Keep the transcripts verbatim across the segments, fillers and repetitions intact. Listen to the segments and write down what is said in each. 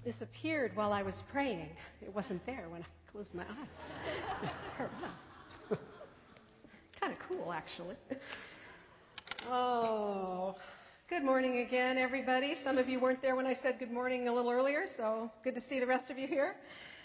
disappeared while I was praying. It wasn't there when I closed my eyes. Kind of cool, actually. Oh, good morning again, everybody. Some of you weren't there when I said good morning a little earlier, so good to see the rest of you here.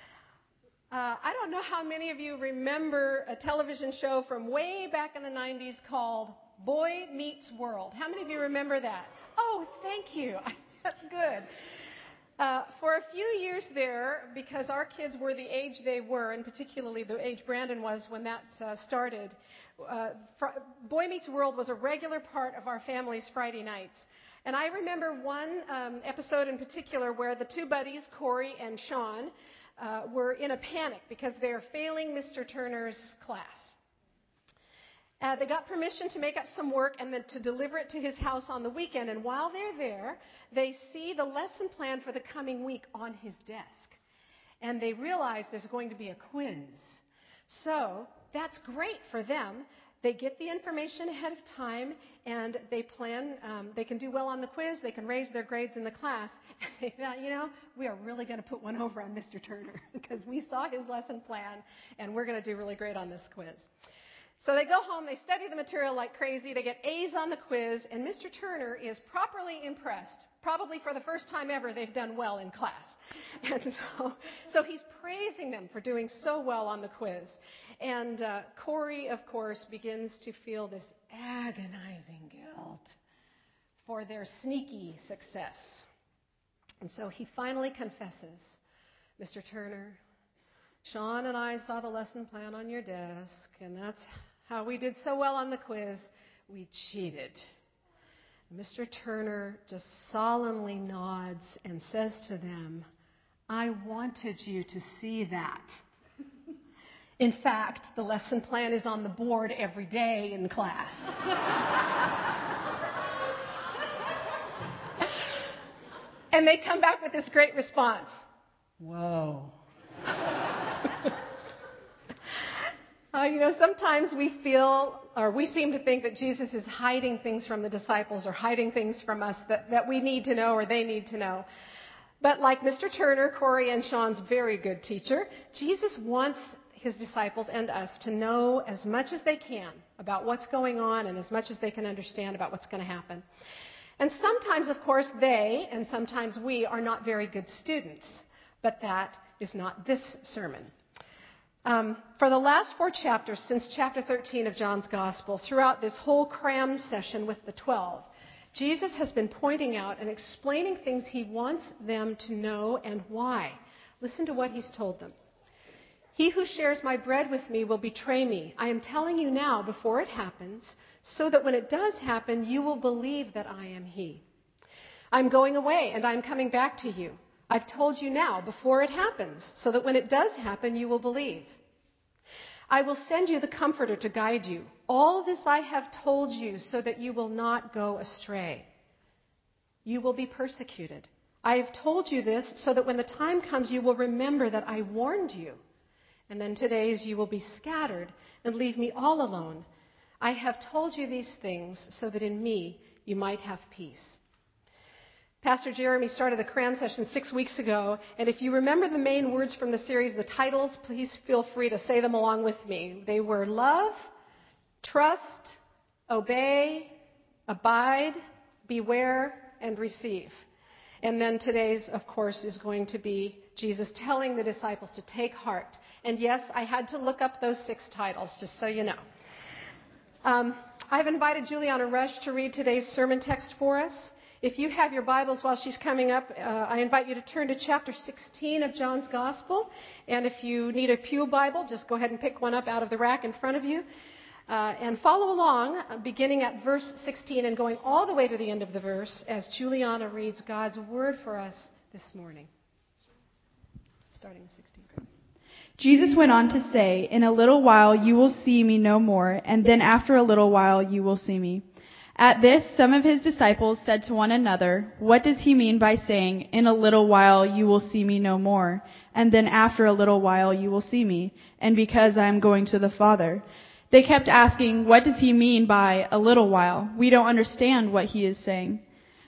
Uh, I don't know how many of you remember a television show from way back in the nineties called Boy Meets World. How many of you remember that? Oh, thank you. That's good. Uh, for a few years there, because our kids were the age they were, and particularly the age Brandon was when that uh, started, uh, fr- Boy Meets World was a regular part of our family's Friday nights. And I remember one um, episode in particular where the two buddies, Corey and Sean, uh, were in a panic because they are failing Mister Turner's class. Uh, they got permission to make up some work and then to deliver it to his house on the weekend. And while they're there, they see the lesson plan for the coming week on his desk. And they realize there's going to be a quiz. So that's great for them. They get the information ahead of time, and they plan. Um, they can do well on the quiz. They can raise their grades in the class. And they thought, you know, we are really going to put one over on Mister Turner because we saw his lesson plan, and we're going to do really great on this quiz. So they go home, they study the material like crazy, they get A's on the quiz, and Mister Turner is properly impressed. Probably for the first time ever, they've done well in class. And so, so he's praising them for doing so well on the quiz. And uh, Corey, of course, begins to feel this agonizing guilt for their sneaky success. And so he finally confesses, Mister Turner, Sean and I saw the lesson plan on your desk, and that's how we did so well on the quiz. We cheated. Mister Turner just solemnly nods and says to them, I wanted you to see that. In fact, the lesson plan is on the board every day in class. And they come back with this great response. Whoa. Uh, you know, sometimes we feel, or we seem to think that Jesus is hiding things from the disciples or hiding things from us that, that we need to know or they need to know. But like Mister Turner, Corey, and Sean's very good teacher, Jesus wants his disciples and us to know as much as they can about what's going on and as much as they can understand about what's going to happen. And sometimes, of course, they and sometimes we are not very good students. But that is not this sermon. Um, for the last four chapters, since chapter thirteen of John's Gospel, throughout this whole cram session with the twelve, Jesus has been pointing out and explaining things he wants them to know and why. Listen to what he's told them. He who shares my bread with me will betray me. I am telling you now before it happens, so that when it does happen, you will believe that I am he. I'm going away and I'm coming back to you. I've told you now before it happens, so that when it does happen, you will believe. I will send you the Comforter to guide you. All this I have told you so that you will not go astray. You will be persecuted. I have told you this so that when the time comes, you will remember that I warned you. And then today's you will be scattered and leave me all alone. I have told you these things so that in me you might have peace. Pastor Jeremy started a cram session six weeks ago, and if you remember the main words from the series, the titles, please feel free to say them along with me. They were love, trust, obey, abide, beware, and receive. And then today's, of course, is going to be Jesus telling the disciples to take heart. And yes, I had to look up those six titles, just so you know. Um, I've invited Juliana Rush to read today's sermon text for us. If you have your Bibles while she's coming up, uh, I invite you to turn to chapter sixteen of John's Gospel. And if you need a pew Bible, just go ahead and pick one up out of the rack in front of you. Uh, and follow along, uh, beginning at verse sixteen and going all the way to the end of the verse as Juliana reads God's Word for us this morning. Starting with sixteen. Jesus went on to say, in a little while you will see me no more, and then after a little while you will see me. At this, some of his disciples said to one another, what does he mean by saying, in a little while you will see me no more, and then after a little while you will see me, and because I am going to the Father? They kept asking, what does he mean by a little while? We don't understand what he is saying.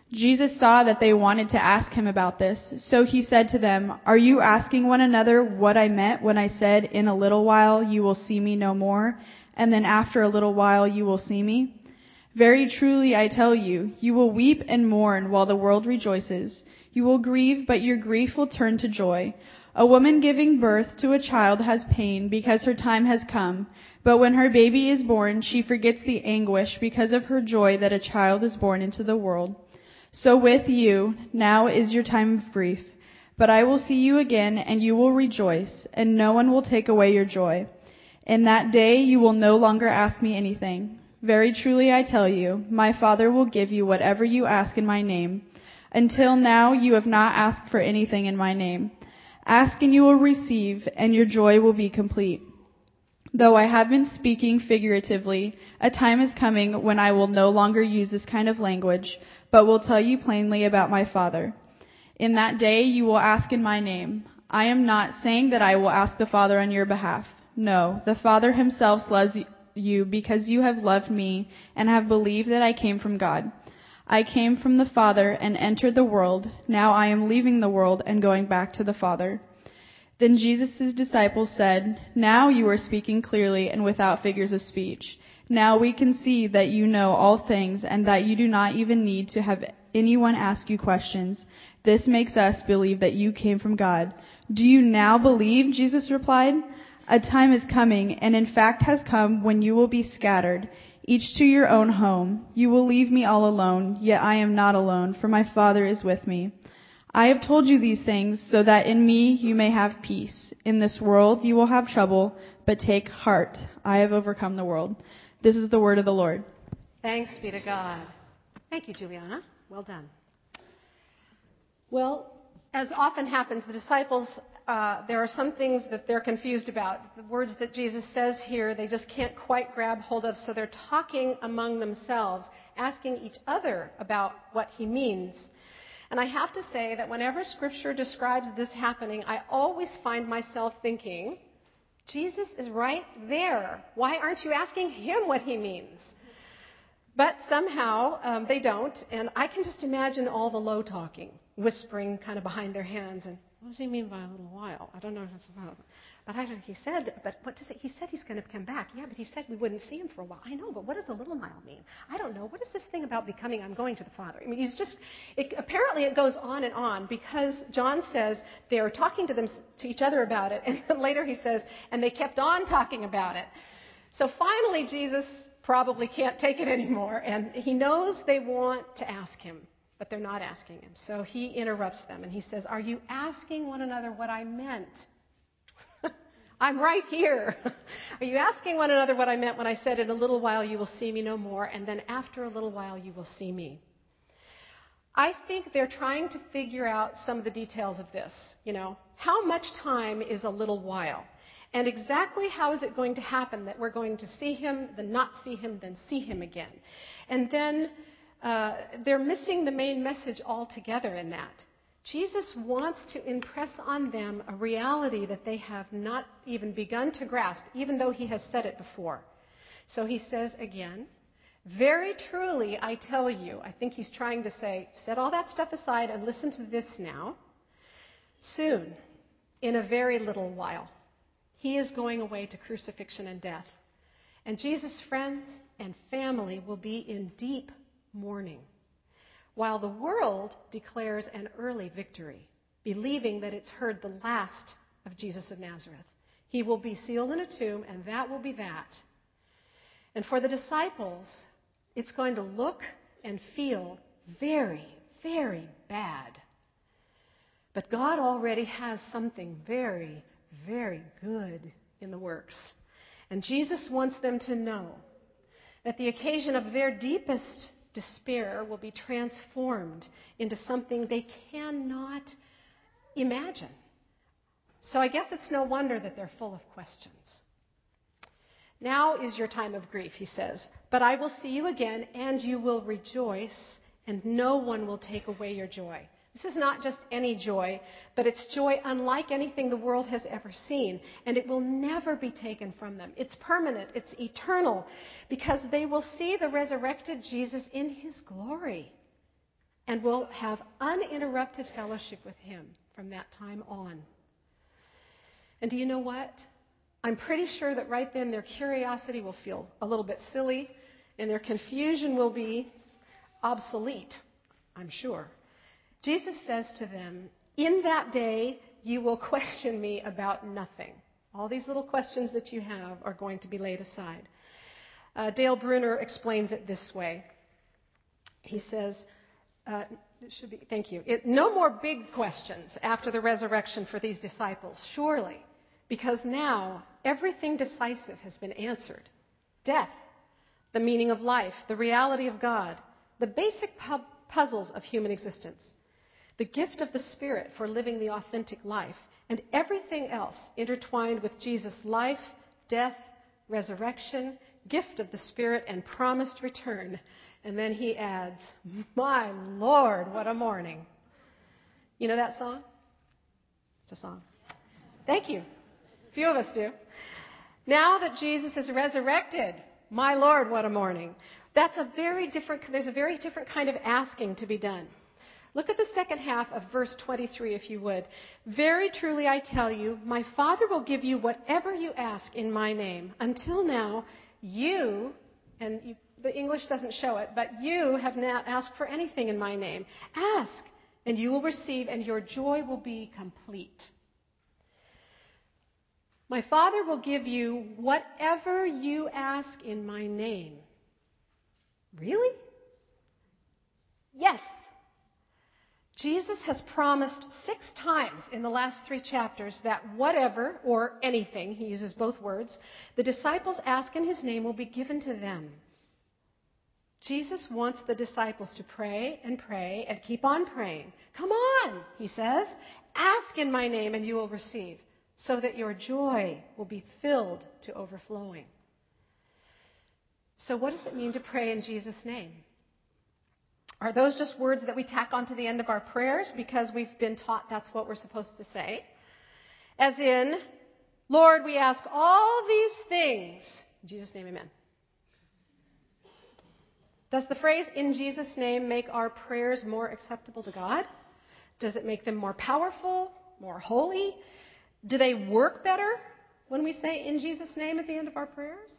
Jesus saw that they wanted to ask him about this, so he said to them, "Are you asking one another what I meant when I said, 'In a little while you will see me no more, and then after a little while you will see me'? Very truly I tell you, you will weep and mourn while the world rejoices. You will grieve, but your grief will turn to joy. A woman giving birth to a child has pain because her time has come, but when her baby is born, she forgets the anguish because of her joy that a child is born into the world. So with you, now is your time of grief, but I will see you again, and you will rejoice, and no one will take away your joy. In that day you will no longer ask me anything. Very truly I tell you, my Father will give you whatever you ask in my name. Until now you have not asked for anything in my name. Ask and you will receive, and your joy will be complete. Though I have been speaking figuratively, a time is coming when I will no longer use this kind of language, but will tell you plainly about my Father. In that day you will ask in my name. I am not saying that I will ask the Father on your behalf. No, the Father himself loves you because you have loved me and have believed that I came from God. I came from the Father and entered the world. Now I am leaving the world and going back to the Father." Then Jesus' disciples said, "Now you are speaking clearly and without figures of speech. Now we can see that you know all things and that you do not even need to have anyone ask you questions. This makes us believe that you came from God." "Do you now believe?" Jesus replied. "A time is coming, and in fact has come, when you will be scattered, each to your own home. You will leave me all alone, yet I am not alone, for my Father is with me. I have told you these things so that in me you may have peace. In this world you will have trouble, but take heart. I have overcome the world." This is the word of the Lord. Thanks be to God. Thank you, Juliana. Well done. Well, as often happens, the disciples, uh, there are some things that they're confused about. The words that Jesus says here, they just can't quite grab hold of, so they're talking among themselves, asking each other about what he means. And I have to say that whenever Scripture describes this happening, I always find myself thinking, Jesus is right there. Why aren't you asking him what he means? But somehow um, they don't, and I can just imagine all the low talking, whispering kind of behind their hands, and what does he mean by a little while? I don't know if it's about. But I don't. He said, but what does it? He said he's going to come back. Yeah, but he said we wouldn't see him for a while. I know, but what does a little while mean? I don't know. What is this thing about becoming? I'm going to the Father. I mean, he's just. It, apparently, it goes on and on because John says they are talking to them to each other about it, and then later he says, and they kept on talking about it. So finally, Jesus probably can't take it anymore, and he knows they want to ask him, but they're not asking him. So he interrupts them, and he says, "Are you asking one another what I meant? I'm right here. Are you asking one another what I meant when I said, 'In a little while you will see me no more, and then after a little while you will see me'?" I think they're trying to figure out some of the details of this. You know, how much time is a little while? And exactly how is it going to happen that we're going to see him, then not see him, then see him again? And then uh, they're missing the main message altogether in that. Jesus wants to impress on them a reality that they have not even begun to grasp, even though he has said it before. So he says again, "Very truly I tell you," I think he's trying to say, set all that stuff aside and listen to this now. "Soon, in a very little while, he is going away to crucifixion and death. And Jesus' friends and family will be in deep mourning, while the world declares an early victory, believing that it's heard the last of Jesus of Nazareth. He will be sealed in a tomb, and that will be that. And for the disciples, it's going to look and feel very, very bad. But God already has something very, very good in the works. And Jesus wants them to know that the occasion of their deepest despair will be transformed into something they cannot imagine. So I guess it's no wonder that they're full of questions. "Now is your time of grief," he says, "but I will see you again, and you will rejoice, and no one will take away your joy." This is not just any joy, but it's joy unlike anything the world has ever seen, and it will never be taken from them. It's permanent, it's eternal, because they will see the resurrected Jesus in his glory. and will have uninterrupted fellowship with him from that time on. And do you know what? I'm pretty sure that right then their curiosity will feel a little bit silly, and their confusion will be obsolete, I'm sure. Jesus says to them, in that day you will question me about nothing. All these little questions that you have are going to be laid aside. Uh, Dale Bruner explains it this way. He says, uh, it should be, thank you, it, no more big questions after the resurrection for these disciples, surely, because now everything decisive has been answered. Death, the meaning of life, the reality of God, the basic pu- puzzles of human existence, the gift of the Spirit for living the authentic life, and everything else intertwined with Jesus' life, death, resurrection, gift of the Spirit, and promised return. And then he adds, my Lord, what a morning. You know that song? It's a song. Thank you. A few of us do. Now that Jesus is resurrected, my Lord, what a morning. That's a very different, there's a very different kind of asking to be done. Look at the second half of verse twenty-three, if you would. Very truly I tell you, my Father will give you whatever you ask in my name. Until now, you, and you, the English doesn't show it, but you have not asked for anything in my name. Ask, and you will receive, and your joy will be complete. My Father will give you whatever you ask in my name. Really? Yes. Jesus has promised six times in the last three chapters that whatever, or anything, he uses both words, the disciples ask in his name will be given to them. Jesus wants the disciples to pray and pray and keep on praying. Come on, he says, ask in my name and you will receive, so that your joy will be filled to overflowing. So what does it mean to pray in Jesus' name? Are those just words that we tack onto the end of our prayers because we've been taught that's what we're supposed to say? As in, Lord, we ask all these things. In Jesus' name, amen. Does the phrase, in Jesus' name, make our prayers more acceptable to God? Does it make them more powerful, more holy? Do they work better when we say, in Jesus' name, at the end of our prayers?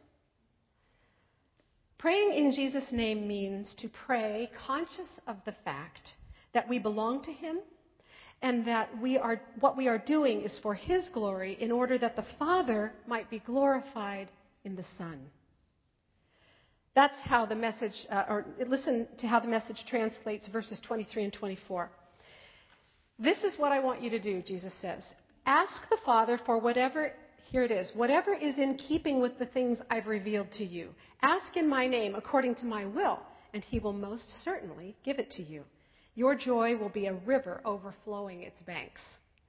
Praying in Jesus' name means to pray conscious of the fact that we belong to him and that we are, what we are doing is for his glory in order that the Father might be glorified in the Son. That's how the message, uh, or listen to how the message translates verses twenty-three and twenty-four. This is what I want you to do, Jesus says. Ask the Father for whatever, here it is, whatever is in keeping with the things I've revealed to you. Ask in my name according to my will, and he will most certainly give it to you. Your joy will be a river overflowing its banks.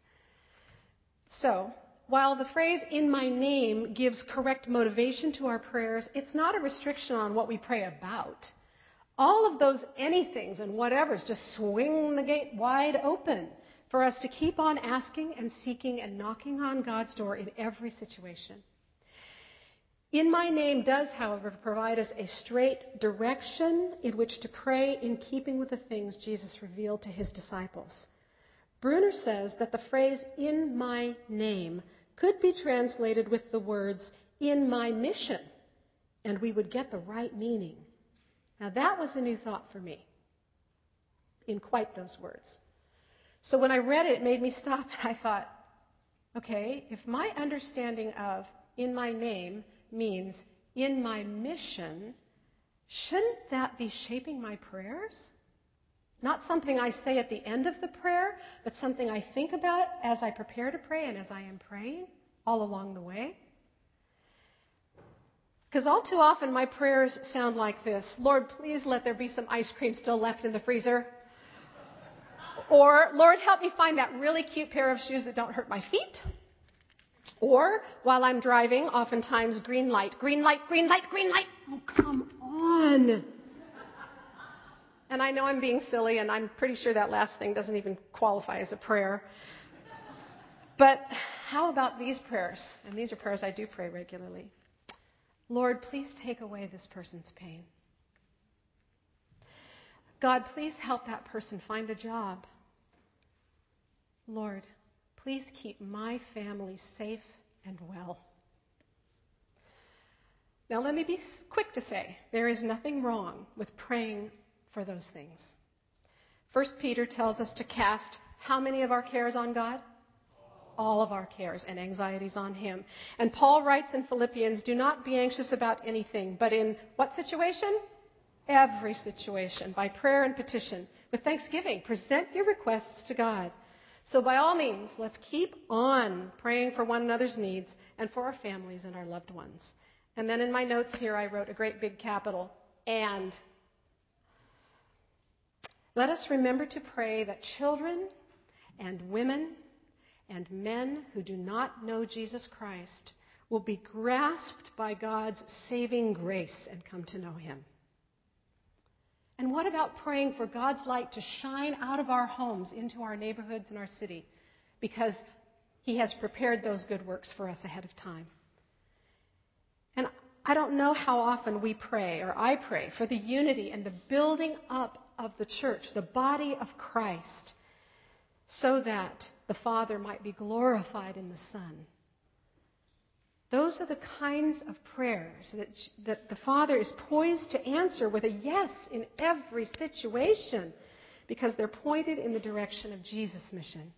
So, while the phrase in my name gives correct motivation to our prayers, it's not a restriction on what we pray about. All of those anythings and whatevers just swing the gate wide open for us to keep on asking and seeking and knocking on God's door in every situation. In my name does, however, provide us a straight direction in which to pray in keeping with the things Jesus revealed to his disciples. Bruner says that the phrase, in my name, could be translated with the words, in my mission, and we would get the right meaning. Now that was a new thought for me, in quite those words. So when I read it, it made me stop and I thought, okay, if my understanding of in my name means in my mission, shouldn't that be shaping my prayers? Not something I say at the end of the prayer, but something I think about as I prepare to pray and as I am praying all along the way. Because all too often my prayers sound like this: Lord, please let there be some ice cream still left in the freezer. Or, Lord, help me find that really cute pair of shoes that don't hurt my feet. Or, while I'm driving, oftentimes green light, green light, green light, green light. Oh, come on. And I know I'm being silly, and I'm pretty sure that last thing doesn't even qualify as a prayer. But how about these prayers? And these are prayers I do pray regularly. Lord, please take away this person's pain. God, please help that person find a job. Lord, please keep my family safe and well. Now, let me be quick to say, there is nothing wrong with praying for those things. First Peter tells us to cast how many of our cares on God? All of our cares and anxieties on Him. And Paul writes in Philippians, do not be anxious about anything, but in what situation? Every situation, by prayer and petition, with thanksgiving, present your requests to God. So by all means, let's keep on praying for one another's needs and for our families and our loved ones. And then in my notes here, I wrote a great big capital, and. Let us remember to pray that children and women and men who do not know Jesus Christ will be grasped by God's saving grace and come to know Him. And what about praying for God's light to shine out of our homes into our neighborhoods and our city, because He has prepared those good works for us ahead of time? And I don't know how often we pray, or I pray, for the unity and the building up of the church, the body of Christ, so that the Father might be glorified in the Son. Those are the kinds of prayers that, that the Father is poised to answer with a yes in every situation, because they're pointed in the direction of Jesus' mission.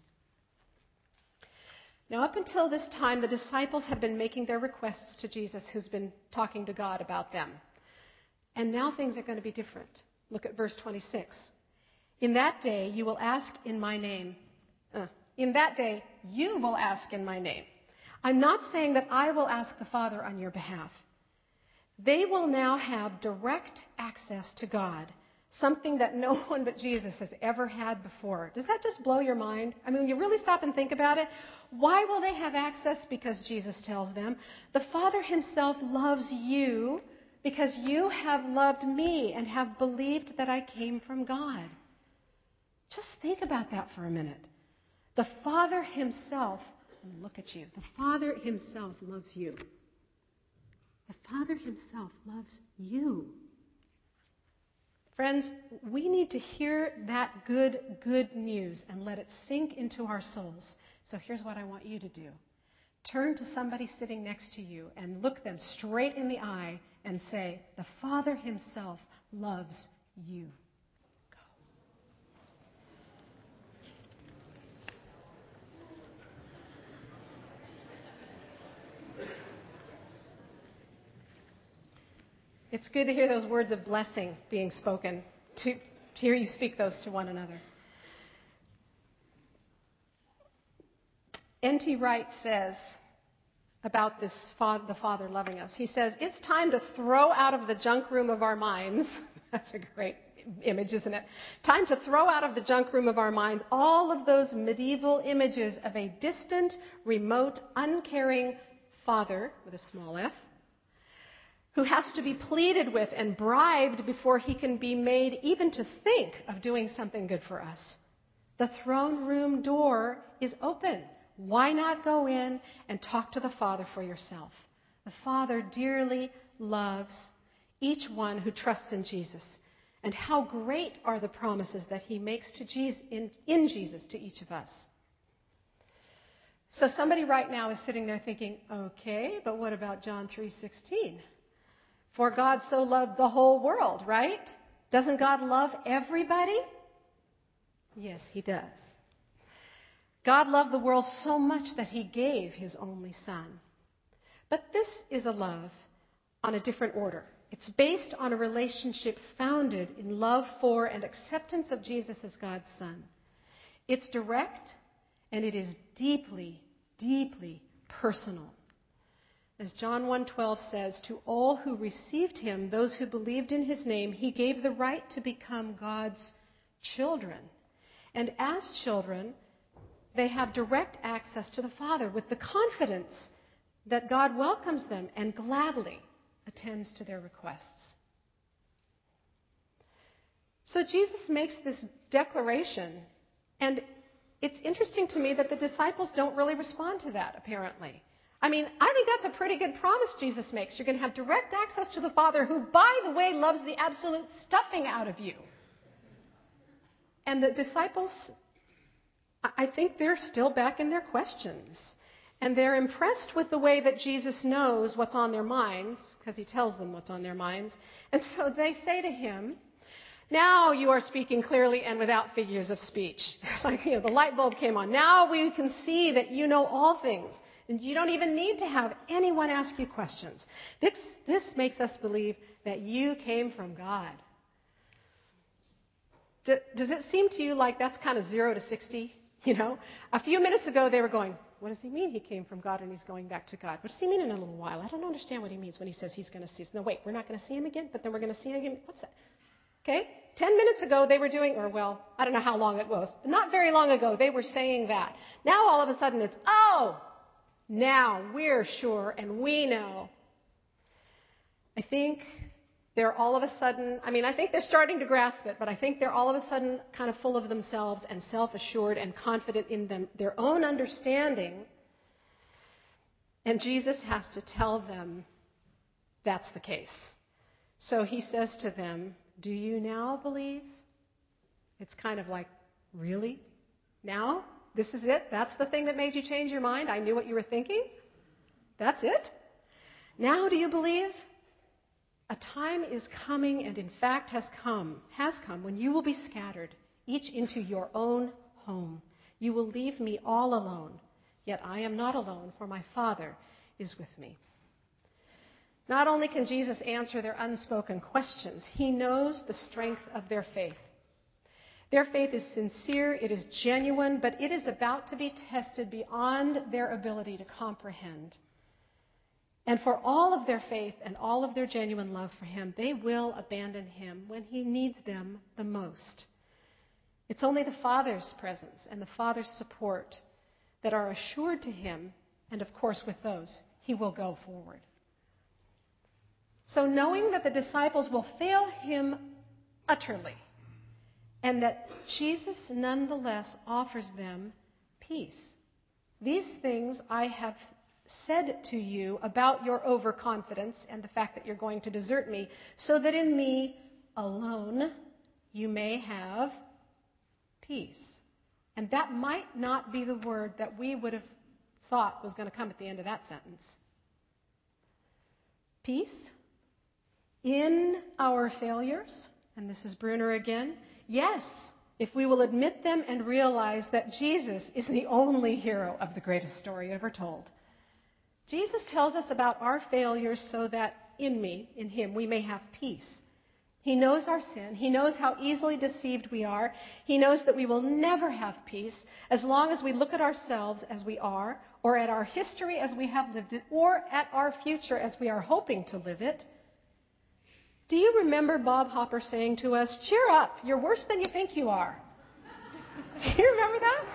Now, up until this time, the disciples have been making their requests to Jesus, who's been talking to God about them. And now things are going to be different. Look at verse twenty-six. In that day you will ask in my name. Uh, in that day you will ask in my name. I'm not saying that I will ask the Father on your behalf. They will now have direct access to God, something that no one but Jesus has ever had before. Does that just blow your mind? I mean, when you really stop and think about it, why will they have access? Because Jesus tells them, the Father Himself loves you because you have loved me and have believed that I came from God. Just think about that for a minute. The Father Himself, look at you, the Father Himself loves you. The Father Himself loves you. Friends, we need to hear that good, good news and let it sink into our souls. So here's what I want you to do. Turn to somebody sitting next to you and look them straight in the eye and say, the Father Himself loves you. Go. It's good to hear those words of blessing being spoken, to, to hear you speak those to one another. N T Wright says about this father, the Father loving us, he says, it's time to throw out of the junk room of our minds. That's a great image, isn't it? Time to throw out of the junk room of our minds all of those medieval images of a distant, remote, uncaring Father, with a small f, who has to be pleaded with and bribed before He can be made even to think of doing something good for us. The throne room door is open. Why not go in and talk to the Father for yourself? The Father dearly loves each one who trusts in Jesus. And how great are the promises that He makes to Jesus, in, in Jesus to each of us. So somebody right now is sitting there thinking, okay, but what about John three sixteen? For God so loved the whole world, right? Doesn't God love everybody? Yes, He does. God loved the world so much that He gave His only Son. But this is a love on a different order. It's based on a relationship founded in love for and acceptance of Jesus as God's Son. It's direct and it is deeply, deeply personal. As John one twelve says, to all who received Him, those who believed in His name, He gave the right to become God's children. And as children, they have direct access to the Father with the confidence that God welcomes them and gladly attends to their requests. So Jesus makes this declaration, and it's interesting to me that the disciples don't really respond to that, apparently. I mean, I think that's a pretty good promise Jesus makes. You're going to have direct access to the Father, who, by the way, loves the absolute stuffing out of you. And the disciples, I think they're still back in their questions. And they're impressed with the way that Jesus knows what's on their minds, because he tells them what's on their minds. And so they say to him, now you are speaking clearly and without figures of speech. Like, you know, the light bulb came on. Now we can see that you know all things. And you don't even need to have anyone ask you questions. This, this makes us believe that you came from God. D- does it seem to you like that's kind of zero to sixty? You know, a few minutes ago they were going, what does he mean he came from God and he's going back to God? What does he mean in a little while? I don't understand what he means when he says he's going to see us. No, wait, we're not going to see him again, but then we're going to see him again. What's that? Okay? Ten minutes ago they were doing, or well, I don't know how long it was. Not very long ago they were saying that. Now all of a sudden it's, oh, now we're sure and we know. I think they're all of a sudden, I mean, I think they're starting to grasp it, but I think they're all of a sudden kind of full of themselves and self-assured and confident in them, their own understanding. And Jesus has to tell them that's the case. So he says to them, do you now believe? It's kind of like, really? Now? This is it? That's the thing that made you change your mind? I knew what you were thinking? That's it? Now do you believe? A time is coming, and in fact has come, has come, when you will be scattered, each into your own home. You will leave me all alone. Yet I am not alone, for my Father is with me. Not only can Jesus answer their unspoken questions, he knows the strength of their faith. Their faith is sincere, it is genuine, but it is about to be tested beyond their ability to comprehend. And for all of their faith and all of their genuine love for him, they will abandon him when he needs them the most. It's only the Father's presence and the Father's support that are assured to him, and of course with those, he will go forward. So knowing that the disciples will fail him utterly, and that Jesus nonetheless offers them peace. These things I have said to you about your overconfidence and the fact that you're going to desert me, so that in me alone you may have peace. And that might not be the word that we would have thought was going to come at the end of that sentence. Peace in our failures, and this is Bruner again. Yes, if we will admit them and realize that Jesus is the only hero of the greatest story ever told. Jesus tells us about our failures so that in me, in him, we may have peace. He knows our sin. He knows how easily deceived we are. He knows that we will never have peace as long as we look at ourselves as we are, or at our history as we have lived it, or at our future as we are hoping to live it. Do you remember Bob Hopper saying to us, cheer up, you're worse than you think you are? Do you remember that?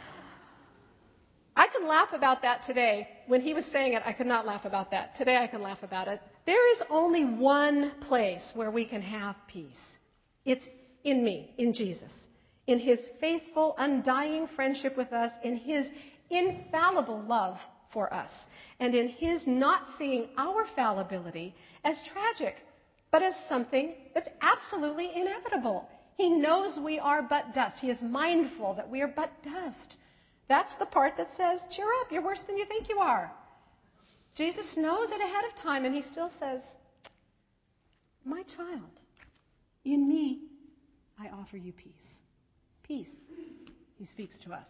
I can laugh about that today. When he was saying it, I could not laugh about that. Today I can laugh about it. There is only one place where we can have peace. It's in me, in Jesus. In his faithful, undying friendship with us, in his infallible love for us, and in his not seeing our fallibility as tragic, but as something that's absolutely inevitable. He knows we are but dust. He is mindful that we are but dust. That's the part that says, cheer up, you're worse than you think you are. Jesus knows it ahead of time, and he still says, my child, in me, I offer you peace. Peace, he speaks to us.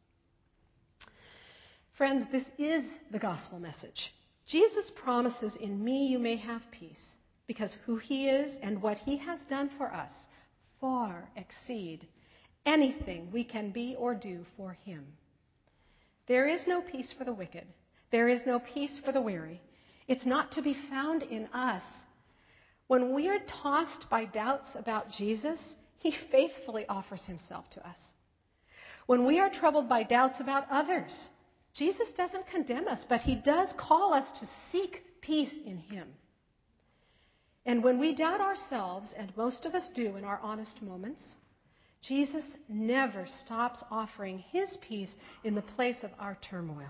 Friends, this is the gospel message. Jesus promises, in me you may have peace, because who he is and what he has done for us far exceed anything we can be or do for him. There is no peace for the wicked. There is no peace for the weary. It's not to be found in us. When we are tossed by doubts about Jesus, he faithfully offers himself to us. When we are troubled by doubts about others, Jesus doesn't condemn us, but he does call us to seek peace in him. And when we doubt ourselves, and most of us do in our honest moments, Jesus never stops offering his peace in the place of our turmoil.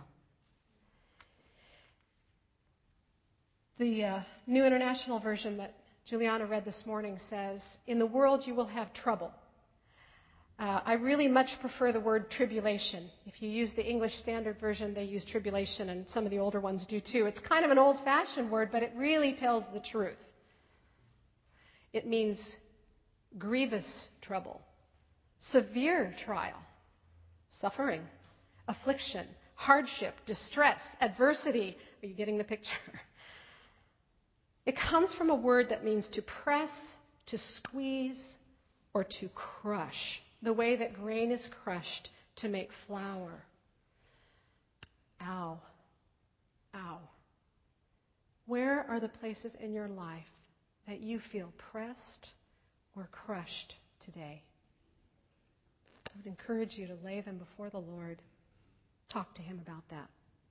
The uh, New International Version that Juliana read this morning says, in the world you will have trouble. Uh, I really much prefer the word tribulation. If you use the English Standard Version, they use tribulation, and some of the older ones do too. It's kind of an old-fashioned word, but it really tells the truth. It means grievous trouble, severe trial, suffering, affliction, hardship, distress, adversity. Are you getting the picture? It comes from a word that means to press, to squeeze, or to crush, the way that grain is crushed to make flour. Ow. Ow. Where are the places in your life that you feel pressed or crushed today? I would encourage you to lay them before the Lord. Talk to Him about that.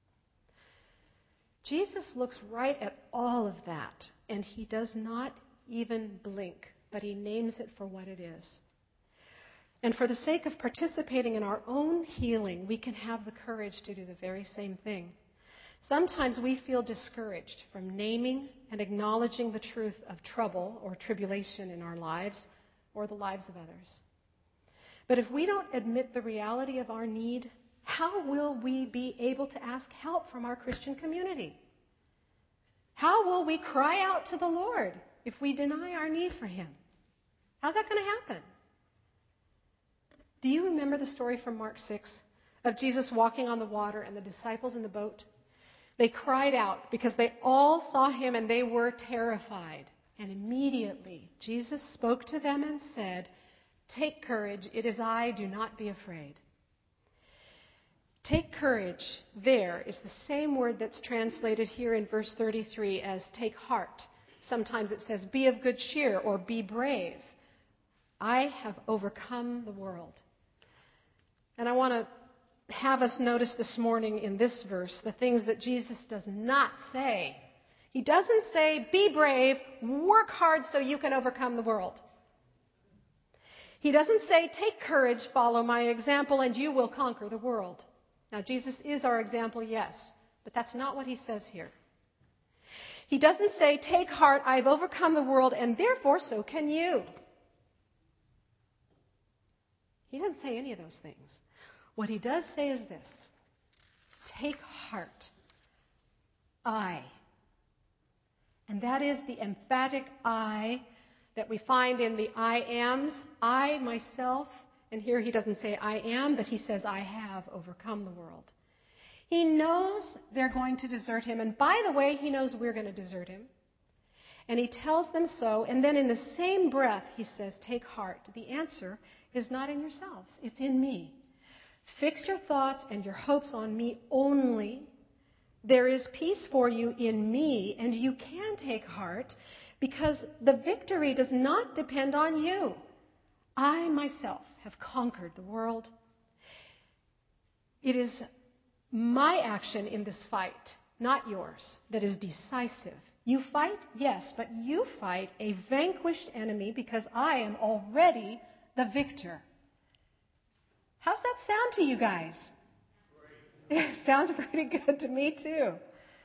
Jesus looks right at all of that, and He does not even blink, but He names it for what it is. And for the sake of participating in our own healing, we can have the courage to do the very same thing. Sometimes we feel discouraged from naming and acknowledging the truth of trouble or tribulation in our lives or the lives of others. But if we don't admit the reality of our need, how will we be able to ask help from our Christian community? How will we cry out to the Lord if we deny our need for Him? How's that going to happen? Do you remember the story from Mark six of Jesus walking on the water and the disciples in the boat? They cried out because they all saw Him and they were terrified. And immediately Jesus spoke to them and said, "Take courage, it is I, do not be afraid." Take courage there is the same word that's translated here in verse thirty-three as take heart. Sometimes it says be of good cheer or be brave. I have overcome the world. And I want to have us notice this morning in this verse the things that Jesus does not say. He doesn't say, be brave, work hard so you can overcome the world. He doesn't say, take courage, follow my example, and you will conquer the world. Now, Jesus is our example, yes, but that's not what He says here. He doesn't say, take heart, I've overcome the world, and therefore so can you. He doesn't say any of those things. What He does say is this: take heart, I. And that is the emphatic I that we find in the I ams, I, myself. And here He doesn't say I am, but He says I have overcome the world. He knows they're going to desert Him. And by the way, He knows we're going to desert Him. And He tells them so. And then in the same breath, He says, take heart. The answer is not in yourselves. It's in me. Fix your thoughts and your hopes on me only. There is peace for you in me, and you can take heart because the victory does not depend on you. I myself have conquered the world. It is my action in this fight, not yours, that is decisive. You fight, yes, but you fight a vanquished enemy because I am already the victor. How's that sound to you guys? It sounds pretty good to me too.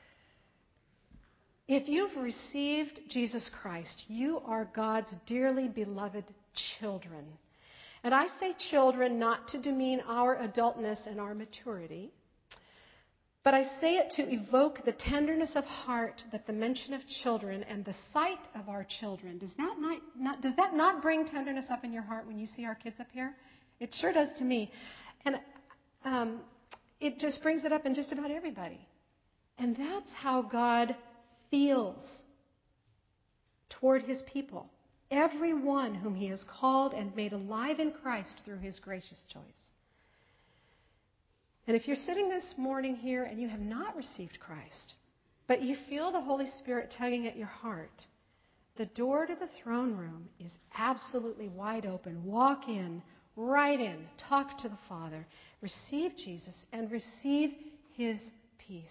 If you've received Jesus Christ, you are God's dearly beloved children. And I say children not to demean our adultness and our maturity, but I say it to evoke the tenderness of heart that the mention of children and the sight of our children, does that not, not, does that not bring tenderness up in your heart when you see our kids up here? It sure does to me. And um, it just brings it up in just about everybody. And that's how God feels toward His people. Everyone whom He has called and made alive in Christ through His gracious choice. And if you're sitting this morning here and you have not received Christ, but you feel the Holy Spirit tugging at your heart, the door to the throne room is absolutely wide open. Walk in, right in, talk to the Father, receive Jesus, and receive His peace.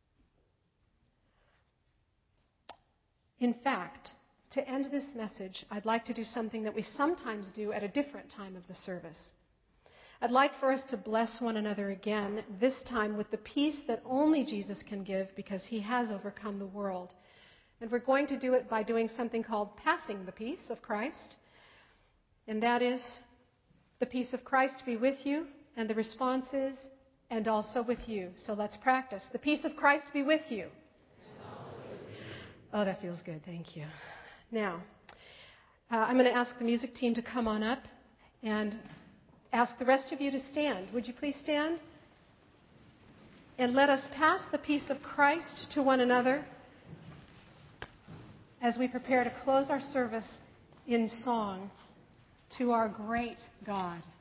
In fact, to end this message, I'd like to do something that we sometimes do at a different time of the service. I'd like for us to bless one another again, this time with the peace that only Jesus can give because He has overcome the world. And we're going to do it by doing something called passing the peace of Christ. And that is The peace of Christ be with you. And the response is, and also with you. So let's practice. The peace of Christ be with you. Oh, that feels good. Thank you. Now, uh, I'm going to ask the music team to come on up and ask the rest of you to stand. Would you please stand? And let us pass the peace of Christ to one another as we prepare to close our service in song to our great God.